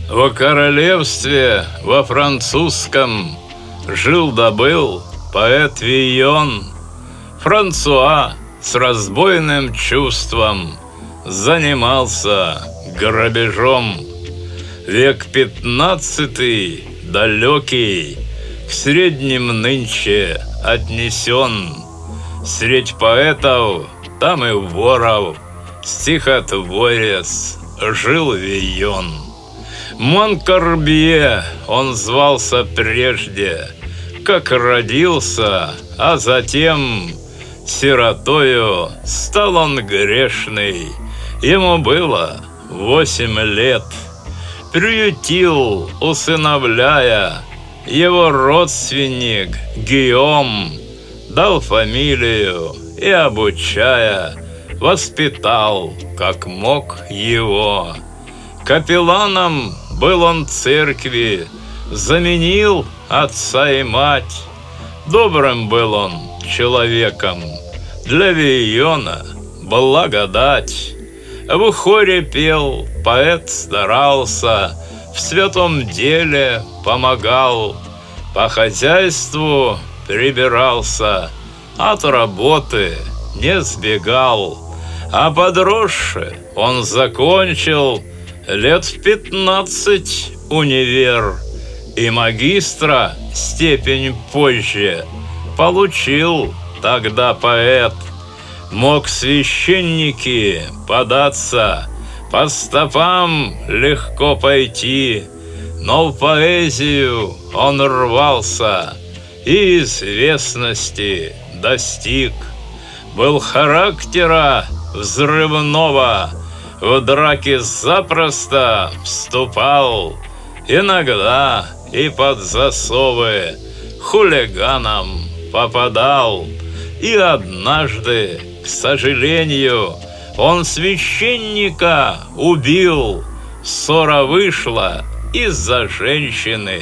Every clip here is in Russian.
Во королевстве во французском жил-да был поэт Вийон. Франсуа с разбойным чувством занимался грабежом. Век 15-й, далекий, к средним нынче отнесен. Средь поэтов, там и воров, стихотворец жил Вийон. Монкорбье он звался прежде, как родился, а затем сиротою стал он грешный. Ему было 8 лет. Приютил, усыновляя, его родственник Гийом, дал фамилию и, обучая, воспитал, как мог его. Капелланом был он церкви, заменил отца и мать. Добрым был он человеком, для Вийона благодать. В хоре пел, поэт старался, в святом деле помогал, по хозяйству прибирался, от работы не сбегал. А подросши он закончил лет в 15 универ, и магистра степень позже получил тогда поэт. Мог в священники податься, по стопам легко пойти, но в поэзию он рвался и известности достиг. Был характера взрывного, в драки запросто вступал, иногда и под засовы хулиганам попадал. И однажды, к сожалению, он священника убил. Ссора вышла из-за женщины,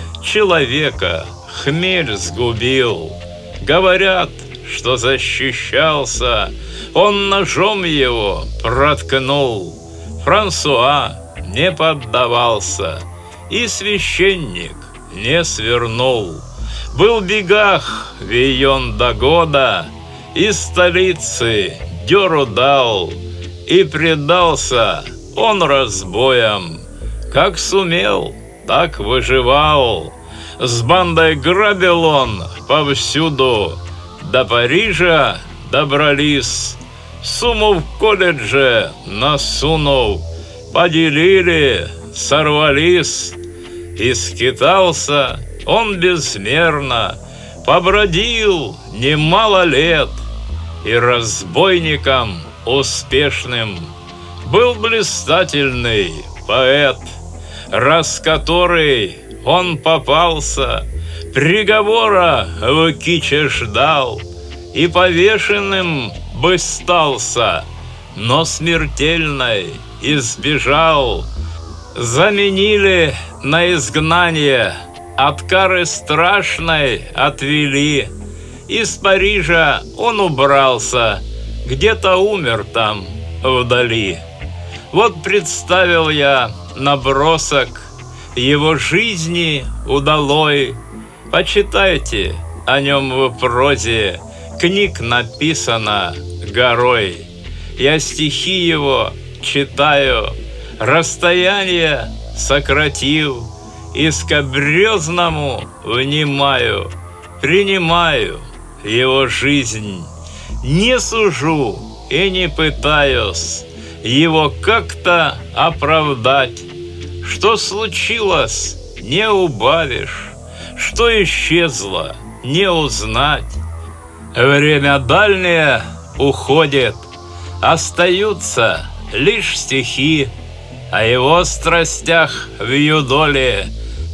человека хмель сгубил. Говорят, что защищался, он ножом его проткнул. Франсуа не поддавался, и священник не свернул. Был в бегах Вийон до года, из столицы дёру дал, и предался он разбоям. Как сумел, так выживал. С бандой грабил он повсюду, до Парижа добрались. Сумму в колледже насунув, поделили, сорвались. И скитался он безмерно, побродил немало лет, и разбойником успешным был блистательный поэт. Раз который он попался, приговора в киче ждал, и повешенным бы стался, но смертельной избежал. Заменили на изгнание, от кары страшной отвели. Из Парижа он убрался, где-то умер там вдали. Вот представил я набросок его жизни удалой. Почитайте о нем в прозе, книг написано горой. Я стихи его читаю, расстояние сократив, и скабрезному внимаю, принимаю его жизнь. Не сужу и не пытаюсь его как-то оправдать. Что случилось, не убавишь, что исчезло, не узнать. Время дальнее уходит, остаются лишь стихи о его страстях в юдоле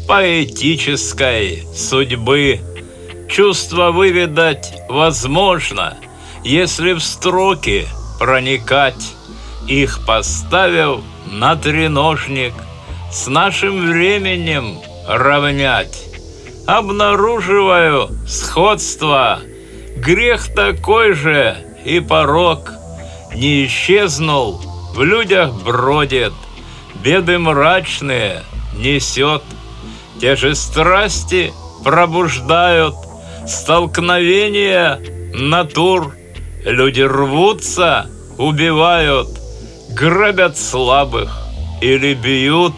поэтической судьбы. Чувства выведать возможно, если в строки проникать, их поставив на треножник, с нашим временем равнять. Обнаруживаю сходство, грех такой же и порок не исчезнул, в людях бродит, беды мрачные несет. Те же страсти пробуждают столкновения натур. Люди рвутся, убивают, грабят слабых или бьют.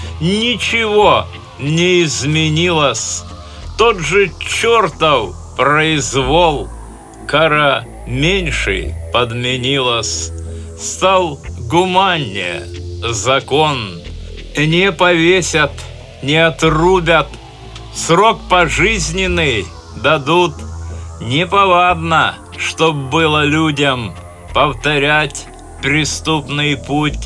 Ничего не изменилось. Тот же чертов произвол. Кара меньшей подменилась. Стал гуманнее закон. Не повесят, не отрубят, срок пожизненный дадут. Неповадно, чтоб было людям повторять преступный путь.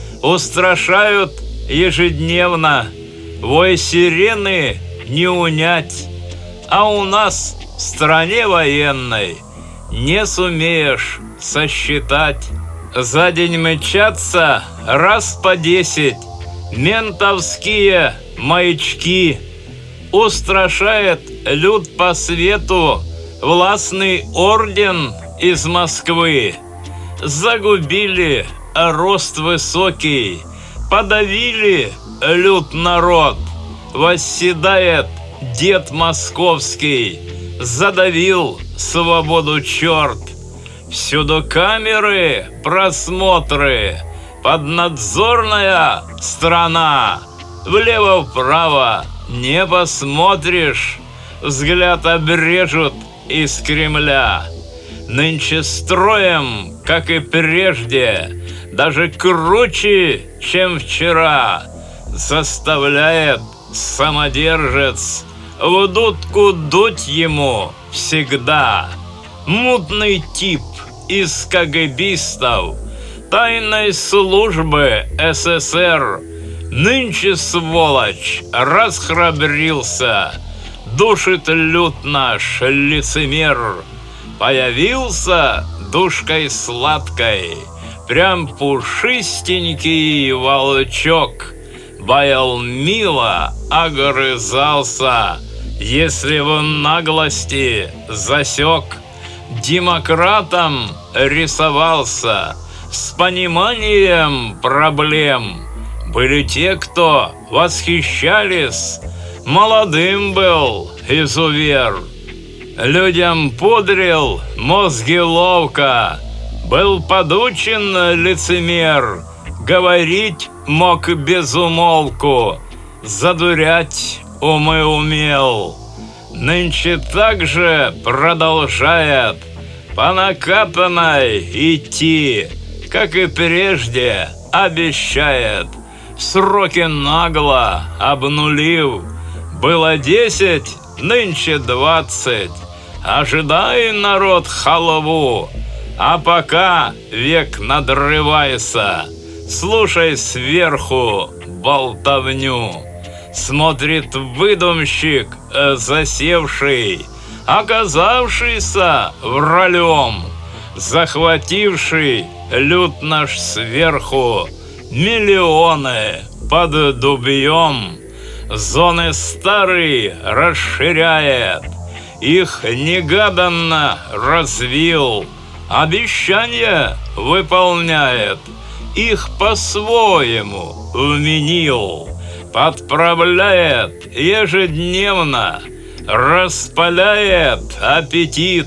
Устрашают ежедневно, вой сирены не унять. А у нас в стране военной не сумеешь сосчитать. За день мчатся раз по 10 ментовские маячки. Устрашает люд по свету властный орден из Москвы. Загубили рост высокий, подавили люд народ. Восседает дед московский, задавил свободу черт. Всюду камеры, просмотры, поднадзорная страна. Влево-вправо не посмотришь, взгляд обрежут из Кремля. Нынче строем, как и прежде, даже круче, чем вчера. Заставляет самодержец в дудку дуть ему всегда. Мутный тип из КГБистов тайной службы СССР нынче, сволочь, расхрабрился. Душит люд наш лицемер. Появился душкой сладкой, прям пушистенький волчок. Баял мило, огрызался, если в наглости засек. Демократом рисовался, с пониманием проблем. Были те, кто восхищались, молодым был изувер. Людям пудрил мозги ловко, был подучен лицемер. Говорить мог без умолку, задурять умы умел. Нынче также продолжает по накатанной идти, как и прежде обещает. Сроки нагло обнулив, было 10, нынче 20. Ожидай, народ, халву, а пока век надрывайся. Слушай сверху болтовню. Смотрит выдумщик, засевший, оказавшийся вралем, захвативший люд наш сверху, миллионы под дубьем. Зоны старые расширяет, их негаданно развил, обещания выполняет, их по-своему вменил. Подправляет ежедневно, распаляет аппетит.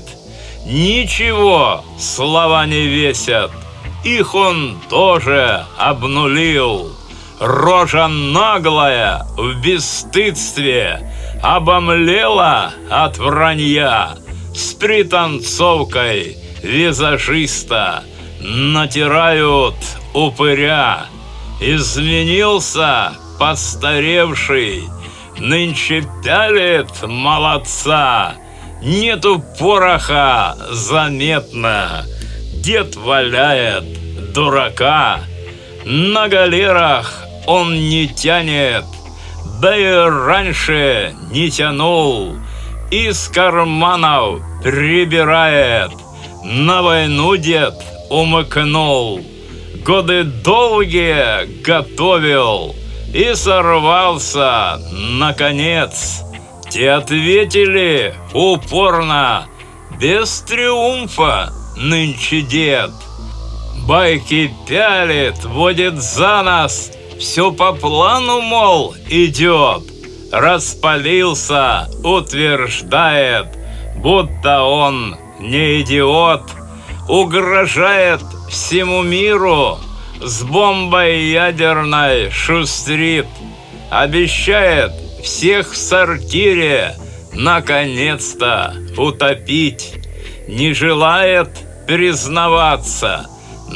Ничего слова не весят, их он тоже обнулил. Рожа наглая в бесстыдстве обомлела от вранья. С пританцовкой визажиста натирают упыря. Изменился постаревший, нынче пялит молодца. Нету пороха заметно, дед валяет дурака. На галерах он не тянет, да и раньше не тянул. Из карманов прибирает, на войну дед умыкнул. Годы долгие готовил и сорвался, наконец. Те ответили упорно, без триумфа нынче дед. Байки пялит, водит за нос Все по плану, мол, идет. Распалился, утверждает, будто он не идиот. Угрожает всему миру, с бомбой ядерной шустрит. Обещает всех в сортире наконец-то утопить. Не желает признаваться,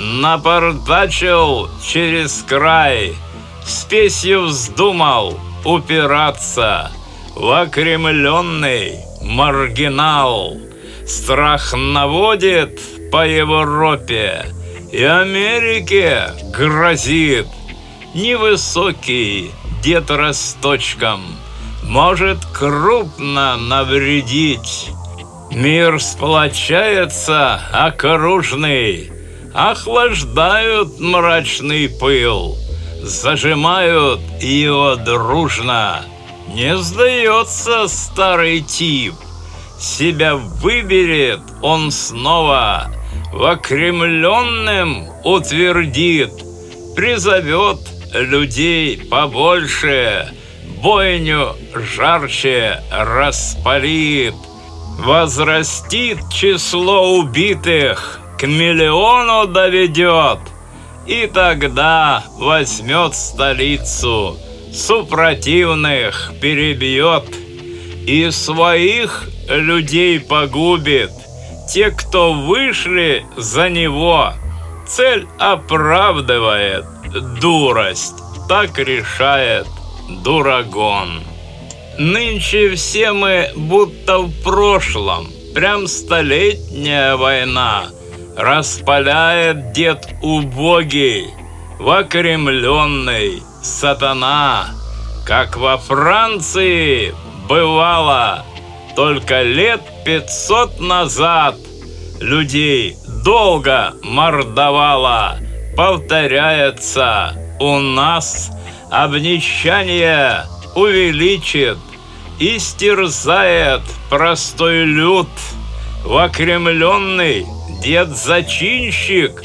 напортачил через край. Спесью вздумал упираться в окремленный маргинал. Страх наводит по Европе, и Америке грозит. Невысокий дед росточком может крупно навредить. Мир сплочается окружный, охлаждают мрачный пыл, зажимают его дружно. Не сдается старый тип, себя выберет он снова, в окремленном утвердит, призовет людей побольше, бойню жарче распалит, возрастит число убитых, к миллиону доведет, и тогда возьмет столицу, супротивных перебьет и своих людей погубит. Те, кто вышли за него, цель оправдывает дурость, так решает дурагон. Нынче все мы будто в прошлом, прям столетняя война. Распаляет дед убогий, в окремленный сатана, как во Франции бывало только лет 500 назад. Людей долго мордовало, повторяется у нас. Обнищание увеличит, истерзает простой люд. В окремленный дед-зачинщик,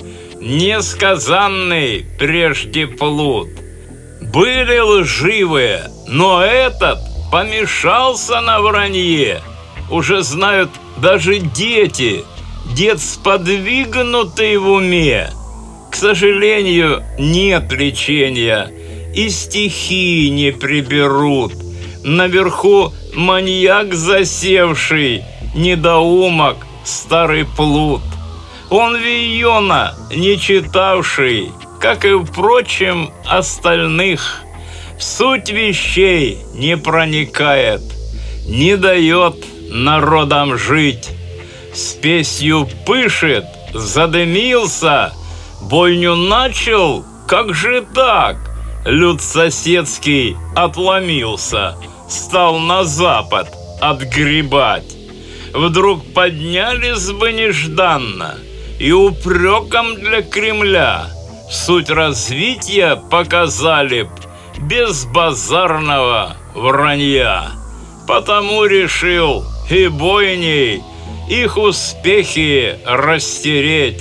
несказанный прежде плут. Были лживые, но этот помешался на вранье. Уже знают даже дети, дед сподвигнутый в уме. К сожалению, нет лечения, и стихи не приберут. Наверху маньяк засевший, недоумок, старый плут. Он Вийона не читавший, как и, впрочем, остальных, в суть вещей не проникает, не дает народам жить. Спесью пышет, задымился, бойню начал, как же так? Люд соседский отломился, стал на запад отгребать. Вдруг поднялись бы нежданно и упреком для Кремля суть развития показали б без базарного вранья. Потому решил и бойней их успехи растереть.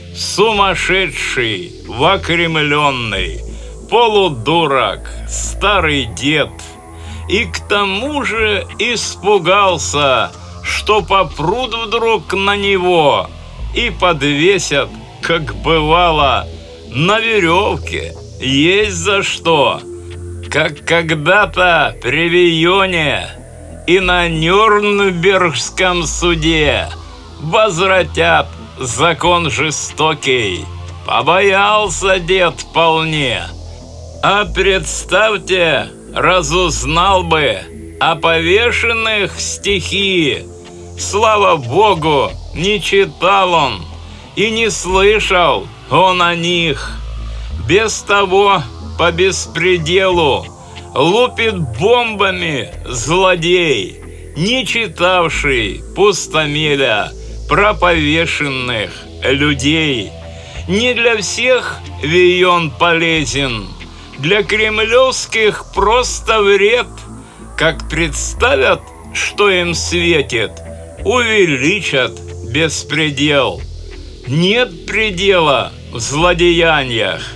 Сумасшедший, в окремленный, полудурак, старый дед. И к тому же испугался, что попрут вдруг на него и подвесят, как бывало, на веревке. Есть за что. Как когда-то при Вийоне и на Нюрнбергском суде возвратят закон жестокий. Побоялся дед вполне. А представьте, разузнал бы о повешенных стихи. Слава Богу, не читал он и не слышал он о них. Без того, по беспределу, лупит бомбами злодей, не читавший пустомеля про повешенных людей. Не для всех Вийон полезен, для кремлевских просто вред. Как представят, что им светит, увеличат беспредел. Нет предела в злодеяниях,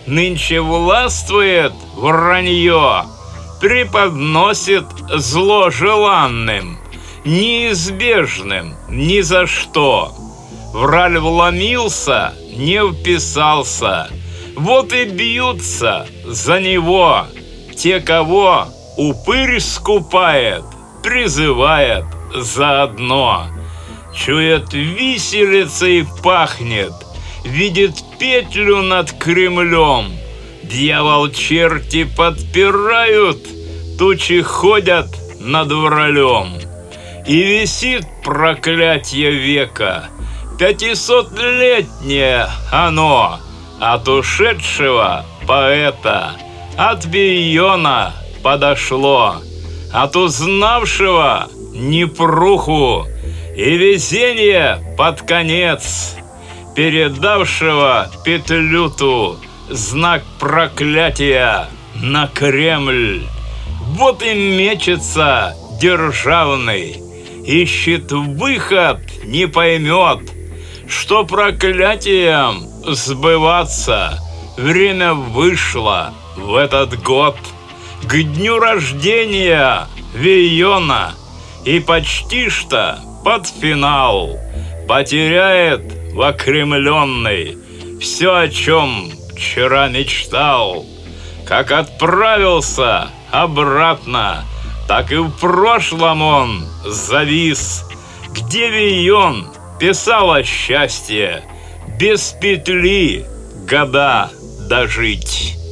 нынче властвует вранье, преподносит зло желанным, неизбежным ни за что. Враль вломился, не вписался, вот и бьются за него те, кого упырь скупает, призывает заодно. Чует, виселицей пахнет, видит петлю над Кремлем. Дьявол черти подпирают, тучи ходят над вралем. И висит проклятье века, 500-летнее оно, от ушедшего поэта, от Вийона подошло, от узнавшего непруху и везенье под конец, передавшего петлю ту, знак проклятия на Кремль. Вот и мечется державный, ищет выход, не поймет, что проклятием сбываться время вышло в этот год, к дню рождения Вийона, и почти что под финал потеряет в окремленной все, о чем вчера мечтал. Как отправился обратно, так и в прошлом он завис, где Вийон писал о счастье, без петли года дожить.